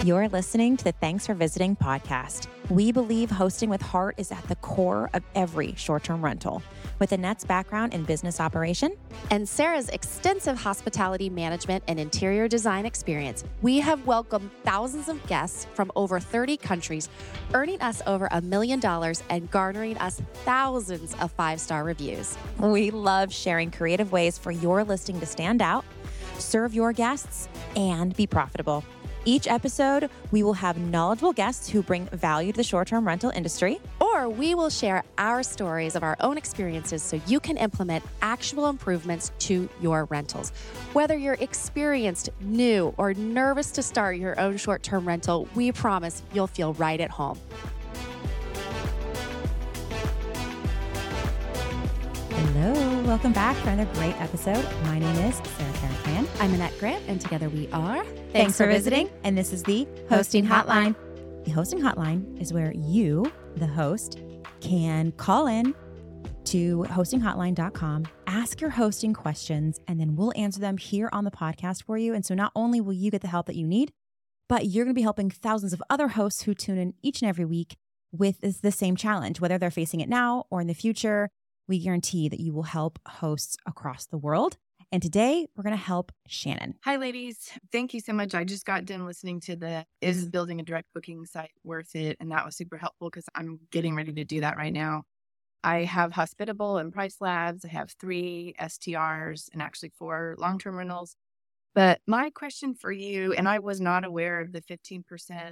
You're listening to the Thanks for Visiting podcast. We believe hosting with heart is at the core of every short-term rental. With Annette's background in business operation and Sarah's extensive hospitality management and interior design experience, we have welcomed thousands of guests from over 30 countries, earning us over $1 million and garnering us thousands of 5-star reviews. We love sharing creative ways for your listing to stand out, serve your guests, and be profitable. Each episode, we will have knowledgeable guests who bring value to the short-term rental industry. Or we will share our stories of our own experiences so you can implement actual improvements to your rentals. Whether you're experienced, new, or nervous to start your own short-term rental, we promise you'll feel right at home. Hello, welcome back for another great episode. My name is Sarah Karen Tran. I'm Annette Grant, and together we are Thanks for visiting. And this is the Hosting Hotline. The Hosting Hotline is where you, the host, can call in to hostinghotline.com, ask your hosting questions, and then we'll answer them here on the podcast for you. And so not only will you get the help that you need, but you're going to be helping thousands of other hosts who tune in each and every week with the same challenge, whether they're facing it now or in the future. We guarantee that you will help hosts across the world. And today we're going to help Shannon. Hi, ladies. Thank you so much. I just got done listening to Is Building a Direct Booking Site Worth It? And that was super helpful because I'm getting ready to do that right now. I have Hospitable and Price Labs. I have 3 STRs and actually 4 long-term rentals. But my question for you, and I was not aware of the 15%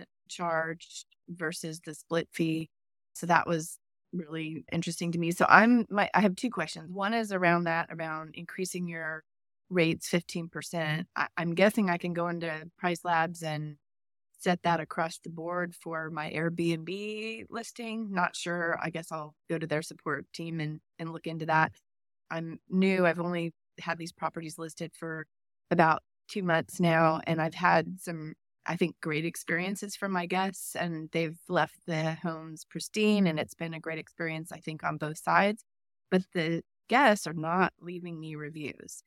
charge versus the split fee. So that was really interesting to me. So I have 2 questions. One is around increasing your rates 15%. I'm guessing I can go into Price Labs and set that across the board for my Airbnb listing. Not sure. I guess I'll go to their support team and look into that. I'm new. I've only had these properties listed for about 2 months now, and I've had some, I think, great experiences from my guests, and they've left the homes pristine, and it's been a great experience, I think, on both sides. But the guests are not leaving me reviews,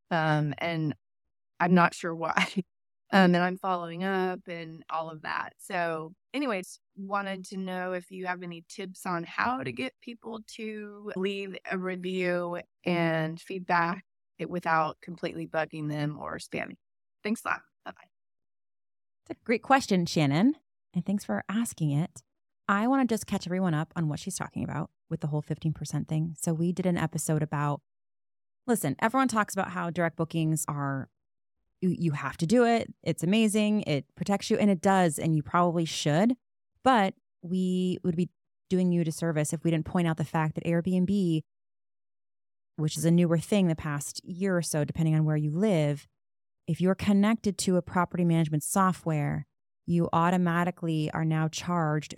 and I'm not sure why. And I'm following up and all of that. So anyways, wanted to know if you have any tips on how to get people to leave a review and feedback it without completely bugging them or spamming. Thanks a lot. Bye-bye. It's a great question, Shannon, and thanks for asking it. I want to just catch everyone up on what she's talking about with the whole 15% thing. So we did an episode about, listen, everyone talks about how direct bookings are, you have to do it. It's amazing. It protects you, and it does, and you probably should. But we would be doing you a disservice if we didn't point out the fact that Airbnb, which is a newer thing the past year or so, depending on where you live, if you're connected to a property management software, you automatically are now charged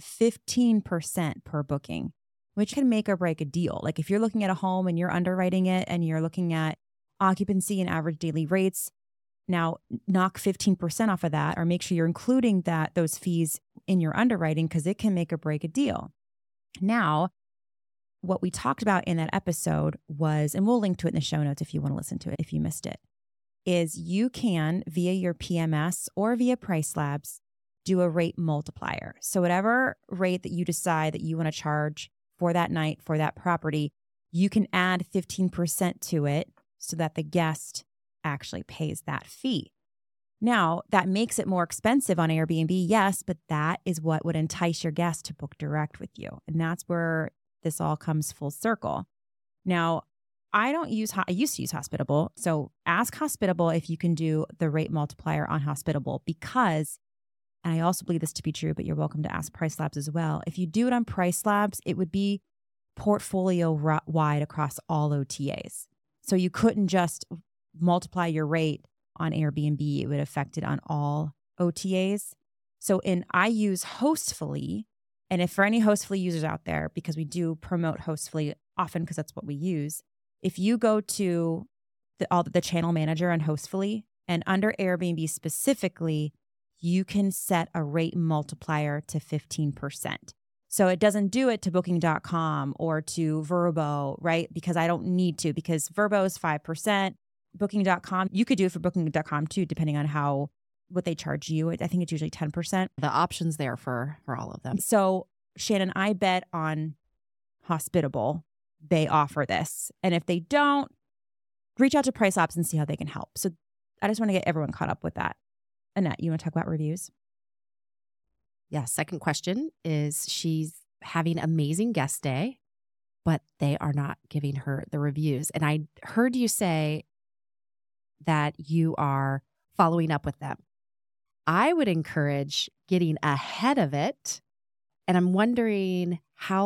15% per booking, which can make or break a deal. Like if you're looking at a home and you're underwriting it and you're looking at occupancy and average daily rates, now knock 15% off of that, or make sure you're including those fees in your underwriting, because it can make or break a deal. Now, what we talked about in that episode was, and we'll link to it in the show notes if you want to listen to it if you missed it, is you can, via your PMS or via Price Labs, do a rate multiplier. So whatever rate that you decide that you want to charge for that night, for that property, you can add 15% to it so that the guest actually pays that fee. Now, that makes it more expensive on Airbnb, yes, but that is what would entice your guest to book direct with you. And that's where this all comes full circle. Now, I used to use Hospitable. So ask Hospitable if you can do the rate multiplier on Hospitable, because, and I also believe this to be true, but you're welcome to ask Price Labs as well. If you do it on Price Labs, it would be portfolio wide across all OTAs. So you couldn't just multiply your rate on Airbnb. It would affect it on all OTAs. So I use Hostfully. And if for any Hostfully users out there, because we do promote Hostfully often because that's what we use, if you go to the channel manager on Hostfully and under Airbnb specifically, you can set a rate multiplier to 15%. So it doesn't do it to Booking.com or to Vrbo, right? Because I don't need to, because Vrbo is 5%. Booking.com, you could do it for Booking.com too, depending on how what they charge you. I think it's usually 10%. The options there for all of them. So Shannon, I bet on Hospitable, they offer this. And if they don't, reach out to Price Ops and see how they can help. So I just want to get everyone caught up with that. Annette, you want to talk about reviews? Yeah. Second question is she's having amazing guest day, but they are not giving her the reviews. And I heard you say that you are following up with them. I would encourage getting ahead of it. And I'm wondering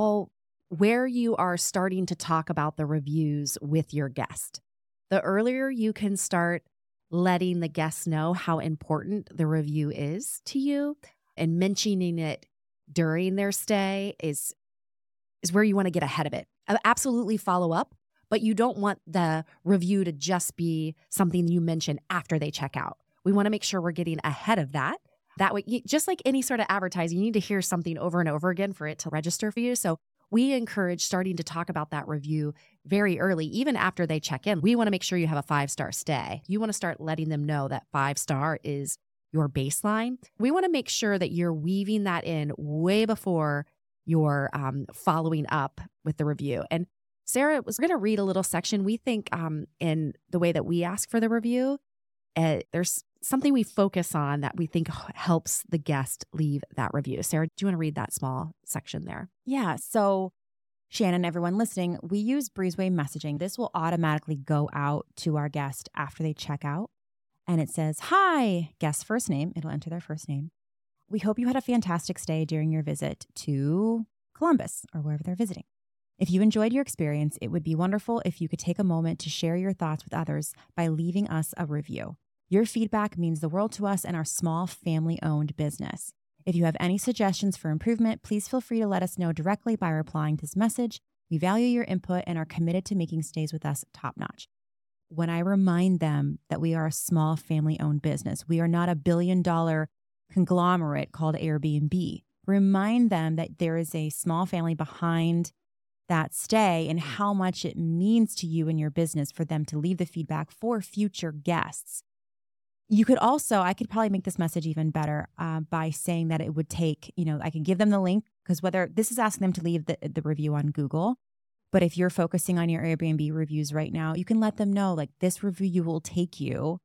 where you are starting to talk about the reviews with your guest. The earlier you can start letting the guests know how important the review is to you and mentioning it during their stay is where you want to get ahead of it. Absolutely follow up, but you don't want the review to just be something you mention after they check out. We want to make sure we're getting ahead of that. That way, just like any sort of advertising, you need to hear something over and over again for it to register for you. So we encourage starting to talk about that review very early, even after they check in. We want to make sure you have a 5-star stay. You want to start letting them know that 5-star is your baseline. We want to make sure that you're weaving that in way before you're following up with the review. And Sarah was going to read a little section. We think in the way that we ask for the review, there's something we focus on that we think helps the guest leave that review. Sarah, do you want to read that small section there? Yeah. So Shannon, everyone listening, we use Breezeway messaging. This will automatically go out to our guest after they check out. And it says, hi, guest first name. It'll enter their first name. We hope you had a fantastic stay during your visit to Columbus or wherever they're visiting. If you enjoyed your experience, it would be wonderful if you could take a moment to share your thoughts with others by leaving us a review. Your feedback means the world to us and our small family-owned business. If you have any suggestions for improvement, please feel free to let us know directly by replying to this message. We value your input and are committed to making stays with us top-notch. When I remind them that we are a small family-owned business, we are not a billion-dollar conglomerate called Airbnb. Remind them that there is a small family behind that stay and how much it means to you and your business for them to leave the feedback for future guests. You could also, I could probably make this message even better by saying that it would take, I can give them the link because whether this is asking them to leave the review on Google, but if you're focusing on your Airbnb reviews right now, you can let them know like this review will take you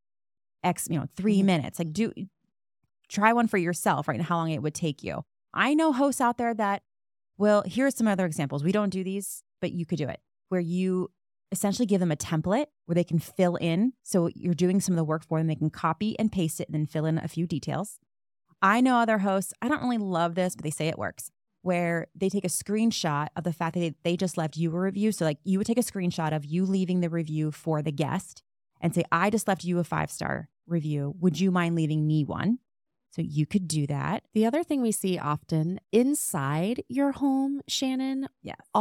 X, 3 minutes. Like try one for yourself, right? And how long it would take you. I know hosts out there that here's some other examples. We don't do these, but you could do it where you essentially give them a template where they can fill in. So you're doing some of the work for them. They can copy and paste it and then fill in a few details. I know other hosts, I don't really love this, but they say it works, where they take a screenshot of the fact that they just left you a review. So like you would take a screenshot of you leaving the review for the guest and say, I just left you a 5-star review. Would you mind leaving me one? So you could do that. The other thing we see often inside your home, Shannon,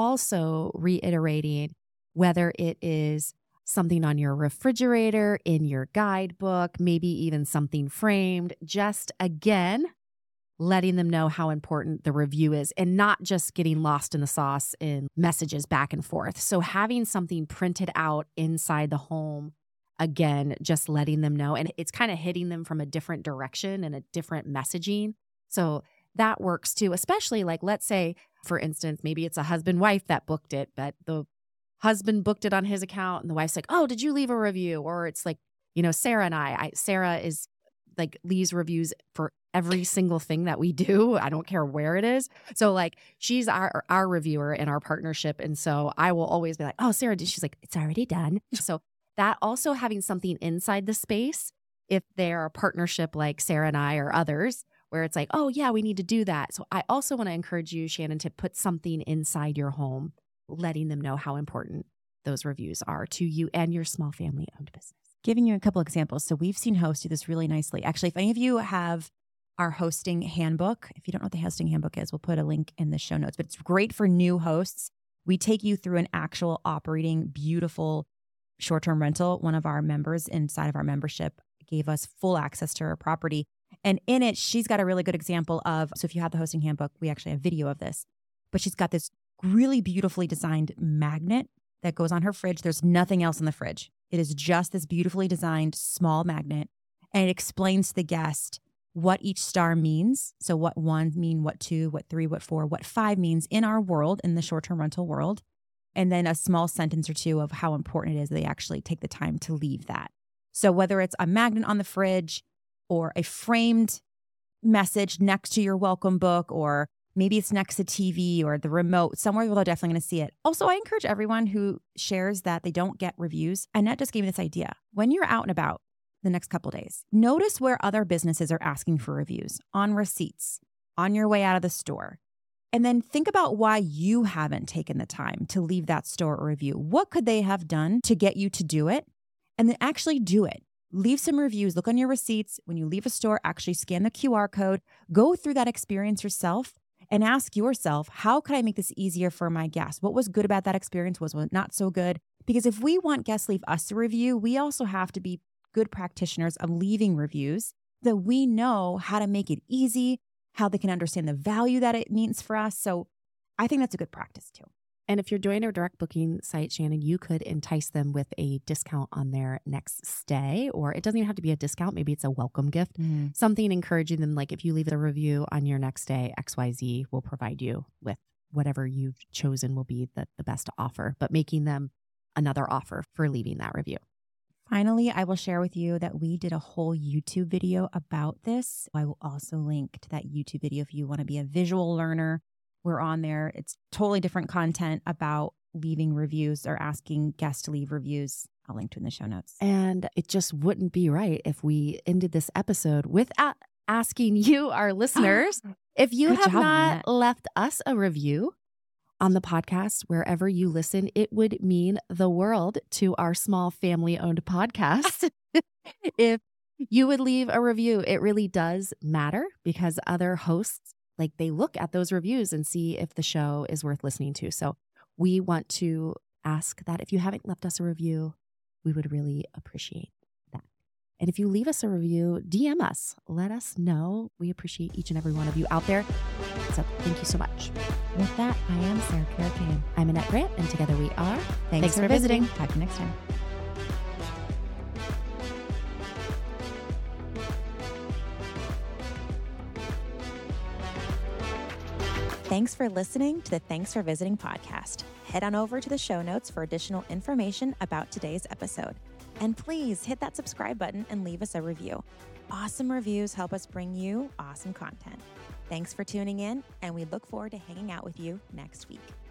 also reiterating whether it is something on your refrigerator, in your guidebook, maybe even something framed, just again, letting them know how important the review is and not just getting lost in the sauce in messages back and forth. So having something printed out inside the home, again, just letting them know. And it's kind of hitting them from a different direction and a different messaging. So that works too, especially like, let's say, for instance, maybe it's a husband-wife that booked it, but the husband booked it on his account and the wife's like, oh, did you leave a review? Or it's like, Sarah and Sarah is like leaves reviews for every single thing that we do. I don't care where it is. So like she's our reviewer in our partnership. And so I will always be like, oh, Sarah, she's like, it's already done. So that also having something inside the space, if they're a partnership like Sarah and I or others, where it's like, oh yeah, we need to do that. So I also want to encourage you, Shannon, to put something inside your home, letting them know how important those reviews are to you and your small family-owned business. Giving you a couple examples. So we've seen hosts do this really nicely. Actually, if any of you have our hosting handbook, if you don't know what the hosting handbook is, we'll put a link in the show notes. But it's great for new hosts. We take you through an actual operating, beautiful short-term rental. One of our members inside of our membership gave us full access to her property. And in it, she's got a really good example of, so if you have the hosting handbook, we actually have video of this, but she's got this really beautifully designed magnet that goes on her fridge. There's nothing else in the fridge. It is just this beautifully designed small magnet. and it explains to the guest what each star means. So what 1 mean, what 2, what 3, what 4, what 5 means in our world, in the short-term rental world. And then a small sentence or two of how important it is that they actually take the time to leave that. So whether it's a magnet on the fridge or a framed message next to your welcome book, or maybe it's next to TV or the remote, somewhere they're definitely going to see it. Also, I encourage everyone who shares that they don't get reviews. Annette just gave me this idea. When you're out and about the next couple of days, notice where other businesses are asking for reviews on receipts, on your way out of the store. And then think about why you haven't taken the time to leave that store a review. What could they have done to get you to do it? And then actually do it. Leave some reviews. Look on your receipts. When you leave a store, actually scan the QR code. Go through that experience yourself and ask yourself, how can I make this easier for my guests? What was good about that experience? What was not so good? Because if we want guests to leave us a review, we also have to be good practitioners of leaving reviews that we know how to make it easy, how they can understand the value that it means for us. So I think that's a good practice too. And if you're doing a direct booking site, Shannon, you could entice them with a discount on their next stay, or it doesn't even have to be a discount. Maybe it's a welcome gift, something encouraging them. Like if you leave a review on your next stay, XYZ will provide you with whatever you've chosen will be the best offer, but making them another offer for leaving that review. Finally, I will share with you that we did a whole YouTube video about this. I will also link to that YouTube video if you want to be a visual learner. We're on there. It's totally different content about leaving reviews or asking guests to leave reviews. I'll link to it in the show notes. And it just wouldn't be right if we ended this episode without asking you, our listeners, if you have not left us a review on the podcast, wherever you listen. It would mean the world to our small family-owned podcast if you would leave a review. It really does matter because other hosts, like, they look at those reviews and see if the show is worth listening to. So we want to ask that if you haven't left us a review, we would really appreciate that. And if you leave us a review, DM us. Let us know. We appreciate each and every one of you out there. So thank you so much. With that, I am Sarah Carrican. I'm Annette Grant, and together we are Thanks for visiting. Talk to you next time. Thanks for listening to the Thanks for Visiting podcast. Head on over to the show notes for additional information about today's episode. And please hit that subscribe button and leave us a review. Awesome reviews help us bring you awesome content. Thanks for tuning in, and we look forward to hanging out with you next week.